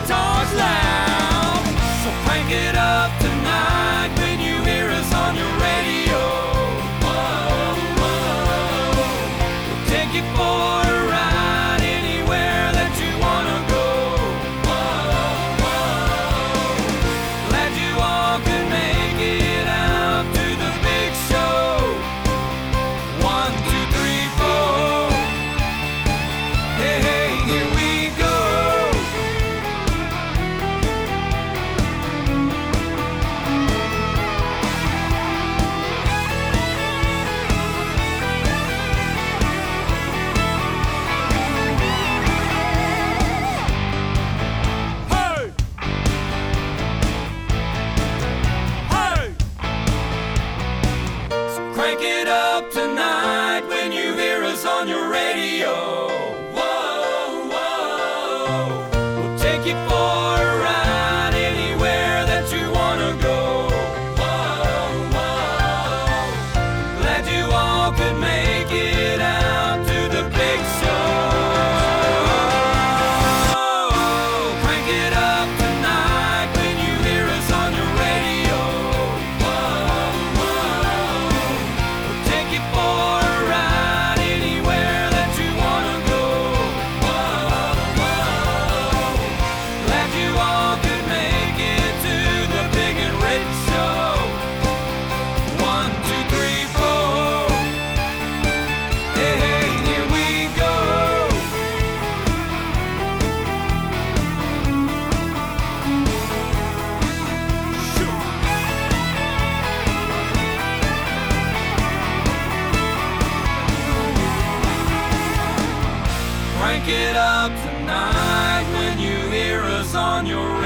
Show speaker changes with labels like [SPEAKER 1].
[SPEAKER 1] guitars loud. So crank it up tonight when you hear us on your radio. Whoa, whoa. We'll take you for a ride anywhere that you wanna go. Whoa, whoa. Glad you all could make it out to the big show. 1, 2, 3, 4. Hey, hey, here we go. Hey! Hey! So crank it up tonight when you hear us on your radio. Whoa, whoa. We'll take you for a ride anywhere that you wanna go. Whoa, whoa. Glad you all could make it out to the big show. Crank it up tonight when you hear us on your radio. Whoa, whoa. We'll take you for a ride anywhere that you wanna go. Whoa, whoa. Glad you all could make it to the big and rich show. 1, 2, 3, 4. Hey, hey, here we go. Crank it up tonight when you hear us on your